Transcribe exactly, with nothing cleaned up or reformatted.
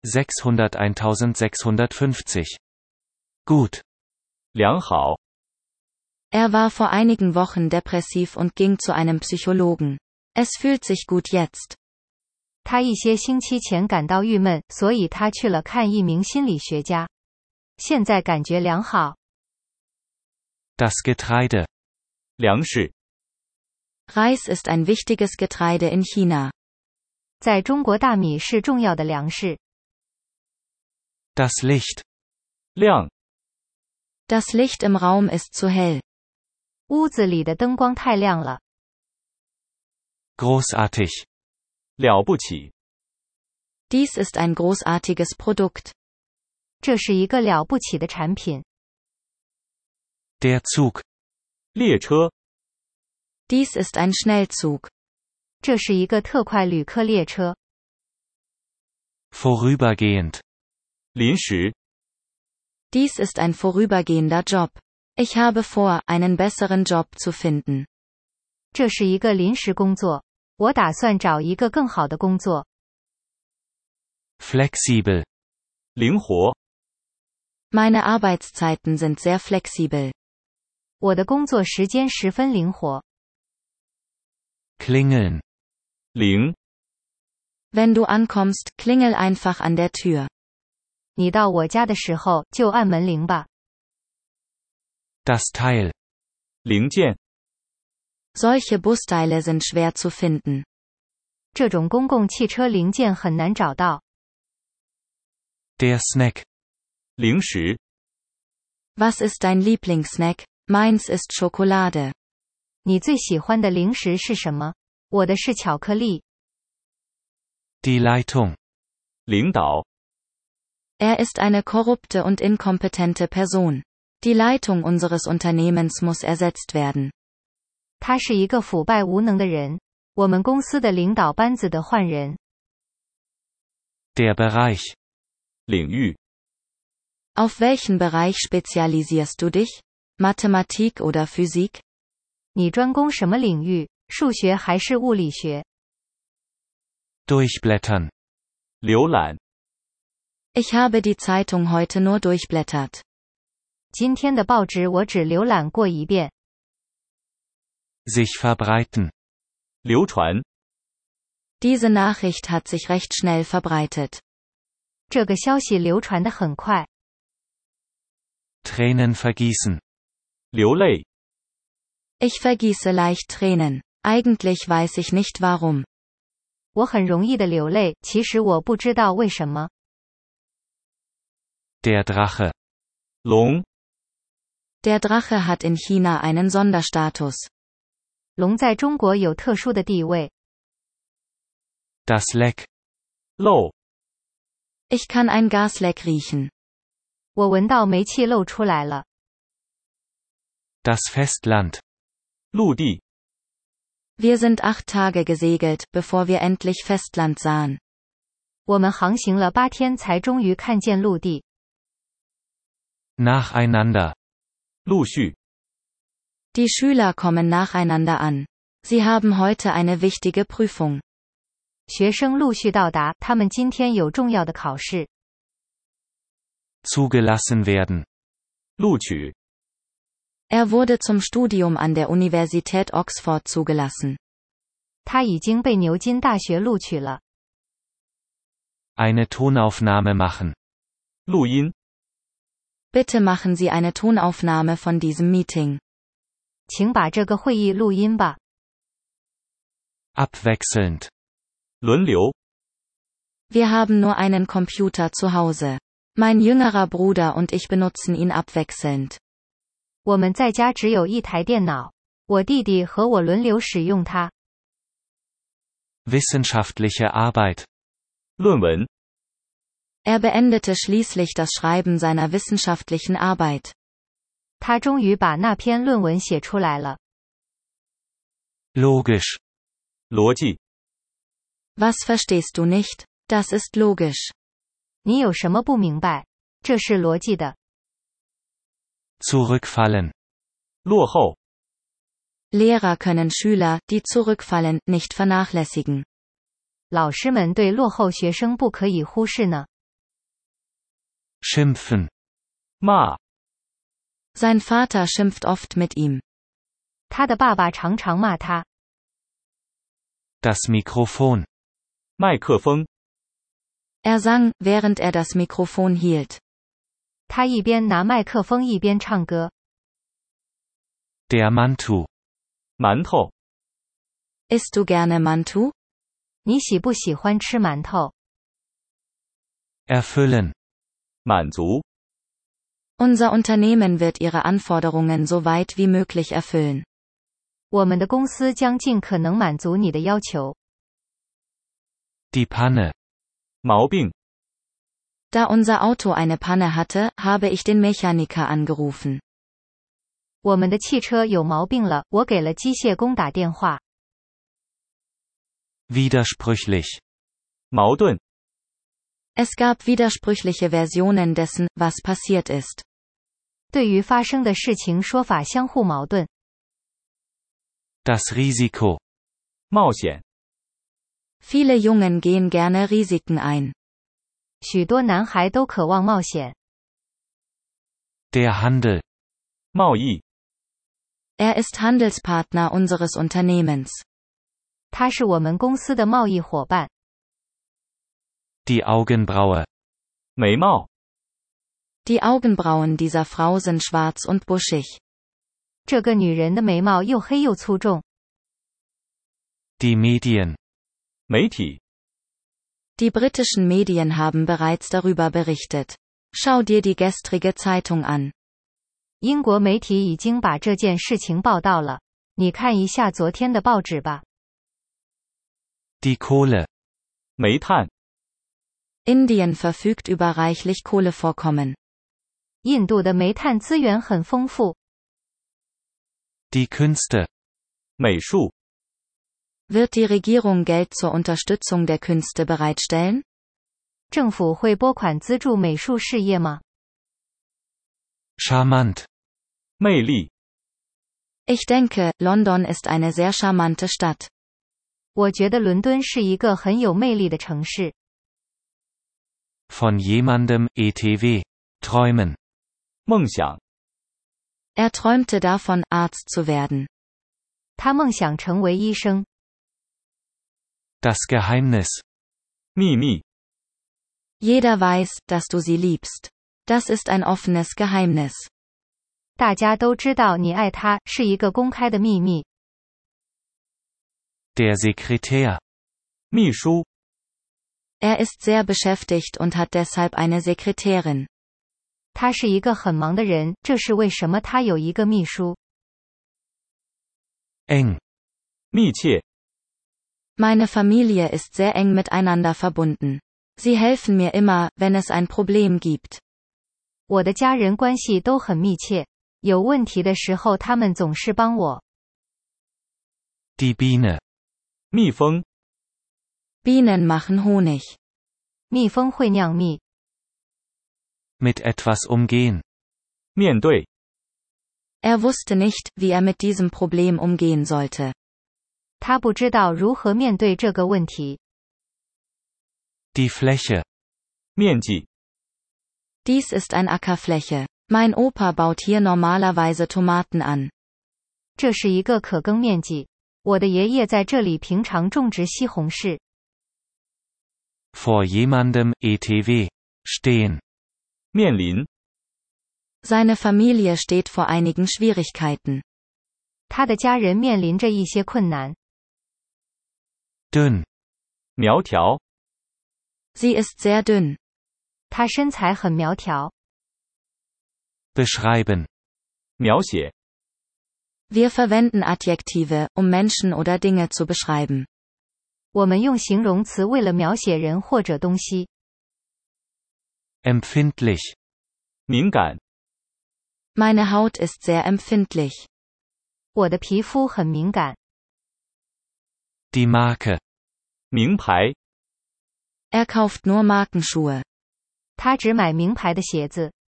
sechshunderteintausendsechshundertfünfzig. Gut. 良好。 Er war vor einigen Wochen depressiv und ging zu einem Psychologen. Es fühlt sich gut jetzt. 他一些星期前感到郁闷，所以他去了看一名心理学家。现在感觉良好。 Das Getreide. 粮食。 Reis ist ein wichtiges Getreide in China. 在中国大米是重要的粮食。 Das Licht. 亮。 Das Licht im Raum ist zu hell. 屋子里的灯光太亮了。 Großartig. 了不起。 Dies ist ein großartiges Produkt. 这是一个了不起的产品。 Der Zug. 列车。 Dies ist ein Schnellzug. 这是一个特快旅客列车。 Vorübergehend. 临时。 Dies ist ein vorübergehender Job. Ich habe vor, einen besseren Job zu finden. 这是一个临时工作。我打算找一个更好的工作。 Flexibel. 灵活。 Meine Arbeitszeiten sind sehr flexibel. 我的工作时间十分灵活。 Klingeln. 铃。 Wenn du ankommst, klingel einfach an der Tür. 你到我家的时候，就按门铃吧。 Das Teil. 零件。 Solche Busteile sind schwer zu finden. 这种公共汽车零件很难找到。 Der Snack. 零食。 Was ist dein Lieblingssnack? Meins ist Schokolade. 你最喜欢的零食是什么？我的是巧克力。 Die Leitung. 领导。 Er ist eine korrupte und inkompetente Person. Die Leitung unseres Unternehmens muss ersetzt werden. 他是一个腐败无能的人。我们公司的领导班子的换人。 Der Bereich. 领域。 Auf welchen Bereich spezialisierst du dich? Mathematik oder Physik? 你专攻什么领域？数学还是物理学？ Durchblättern. 浏览。 Ich habe die Zeitung heute nur durchblättert. 今天的报纸我只浏览过一遍。 Sich verbreiten. 流传。 Diese Nachricht hat sich recht schnell verbreitet. 这个消息流传得很快。 Tränen vergießen. 流泪。 Ich vergieße leicht Tränen. Eigentlich weiß ich nicht warum. 我很容易的流泪，其实我不知道为什么。 Der Drache. 龙。 Der Drache hat in China einen Sonderstatus. 龙在中国有特殊的地位。 Das Leck. 漏。 Ich kann ein Gasleck riechen. 我闻到煤气漏出来了。 Das Festland. 陆地。 Wir sind acht Tage gesegelt, bevor wir endlich Festland sahen. 我们航行了八天才终于看见陆地。 Nacheinander. 陆续。 Die Schüler kommen nacheinander an. Sie haben heute eine wichtige Prüfung. 学生陆续到达，他们今天有重要的考试。 Zugelassen werden. 录取。 Er wurde zum Studium an der Universität Oxford zugelassen. 他已经被牛津大学录取了。 Eine Tonaufnahme machen. 录音。 Bitte machen Sie eine Tonaufnahme von diesem Meeting. 请把这个会议录音吧。 Abwechselnd. 轮流。 Wir haben nur einen Computer zu Hause. Mein jüngerer Bruder und ich benutzen ihn abwechselnd. 我们在家只有一台电脑，我弟弟和我轮流使用它。 Wissenschaftliche Arbeit. 论文。 Er beendete schließlich das Schreiben seiner wissenschaftlichen Arbeit. 他终于把那篇论文写出来了。 Logisch. 逻辑。 Was verstehst du nicht? Das ist logisch. 你有什么不明白？这是逻辑的。 Zurückfallen. 落后。 Lehrer können Schüler, die zurückfallen, nicht vernachlässigen. 老师们对落后学生不可以忽视呢。 Schimpfen. 骂。 Sein Vater schimpft oft mit ihm. 他的爸爸常常骂他。 Das Mikrofon. 麦克风。 Er sang, während er das Mikrofon hielt. 他一边拿麦克风一边唱歌。 Der Mantu. 馒头。 Isst du gerne Mantu? 你喜不喜欢吃馒头？ Erfüllen. 满足。 Unser Unternehmen wird ihre Anforderungen so weit wie möglich erfüllen. 我们的公司将尽可能满足你的要求。 Die Panne. 毛病。 Da unser Auto eine Panne hatte, habe ich den Mechaniker angerufen. 我们的汽车有毛病了，我给了机械工打电话。 Widersprüchlich. 矛盾。 Es gab widersprüchliche Versionen dessen, was passiert ist. 对于发生的事情说法相互矛盾。 Das Risiko. 冒险。 Viele Jungen gehen gerne Risiken ein. 许多男孩都渴望冒险。 Der Handel. 贸易。 Er ist Handelspartner unseres Unternehmens. 他是我们公司的贸易伙伴。 Die Augenbraue. 眉毛。 Die Augenbrauen dieser Frau sind schwarz und buschig. 这个女人的眉毛又黑又粗重。 Die Medien. 媒体。 Die britischen Medien haben bereits darüber berichtet. Schau dir die gestrige Zeitung an. 英国媒体已经把这件事情报道了，你看一下昨天的报纸吧。 Die Kohle. 煤炭。 Indien verfügt über reichlich Kohlevorkommen. 印度的煤炭资源很丰富。 Die Künste. 美术。 Wird die Regierung Geld zur Unterstützung der Künste bereitstellen? 政府会拨款资助美术事业吗？ Charmant. 魅力。 Ich denke, London ist eine sehr charmante Stadt. 我觉得伦敦是一个很有魅力的城市。 Von jemandem, et cetera. Träumen. 梦想。 Er träumte davon, Arzt zu werden. 他梦想成为医生。 Das Geheimnis. 秘密。 Jeder weiß, dass du sie liebst. Das ist ein offenes Geheimnis. 大家都知道你爱他，是一个公开的秘密。 Der Sekretär. 秘书。 Er ist sehr beschäftigt und hat deshalb eine Sekretärin. 他是一个很忙的人，这是为什么他有一个秘书。 Eng. 密切。 Meine Familie ist sehr eng miteinander verbunden. Sie helfen mir immer, wenn es ein Problem gibt. 我的家人关系都很密切，有问题的时候他们总是帮我。 Die Biene. 蜜蜂。 Bienen machen Honig. 蜜蜂会酿蜜。 Mit etwas umgehen. 面对。 Er wusste nicht, wie er mit diesem Problem umgehen sollte. 他不知道如何面对这个问题。 Die Fläche. 面积。 Dies ist ein Ackerfläche. Mein Opa baut hier normalerweise Tomaten an. 这是一个可耕面积。我的爷爷在这里平常种植西红柿。 Vor jemandem, et cetera. Stehen. 面临。 Seine Familie steht vor einigen Schwierigkeiten. 他的家人面临着一些困难。 Dünn. 苗条。 Sie ist sehr dünn. 他身材很苗条。 Beschreiben. 描写。 Wir verwenden Adjektive, um Menschen oder Dinge zu beschreiben. 我们用形容词为了描写人或者东西。 Empfindlich. 敏感。 Meine Haut ist sehr empfindlich. 我的皮肤很敏感。 Die Marke. 名牌。 Er kauft nur Markenschuhe. 他只买名牌的鞋子。